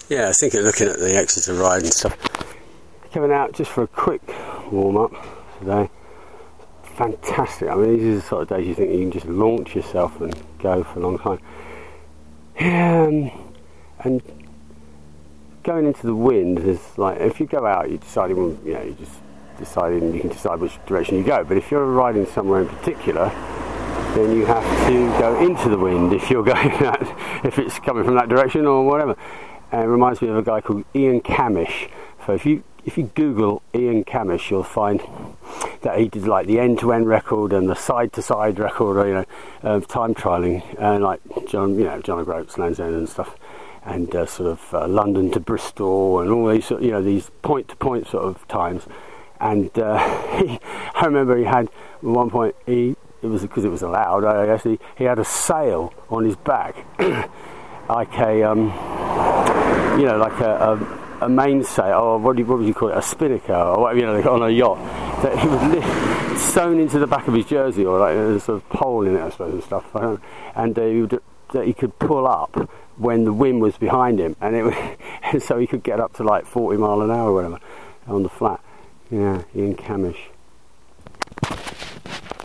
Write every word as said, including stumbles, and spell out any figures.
Yeah, I was thinking, looking at the Exeter ride and stuff, coming out just for a quick warm-up today. Fantastic. I mean, these are the sort of days you think you can just launch yourself and go for a long time. Um, and going into the wind is like, if you go out, you decide, you know, you just decide, and you can decide which direction you go. But if you're riding somewhere in particular, then you have to go into the wind if you're going that, if it's coming from that direction or whatever. And it reminds me of a guy called Ian Camish. So if you if you Google Ian Camish, you'll find that he did like the end-to-end record and the side-to-side record, or, you know, of time trialing, and like John, you know, John O'Groats, Land's End and stuff, and uh, sort of uh, London to Bristol and all these, you know, these point-to-point sort of times. And uh, he, I remember he had at one point he. It was because it was allowed. I guess he, he had a sail on his back, like a um, you know, like a, a, a mainsail, or what do you, what would you call it, a spinnaker, or whatever, you know, like on a yacht. That he was lift, sewn into the back of his jersey, or like a sort of pole in it, I suppose, and stuff. I don't know. And uh, he would, that he could pull up when the wind was behind him, and it was, and so he could get up to like forty mile an hour or whatever on the flat. Yeah, Ian Camish.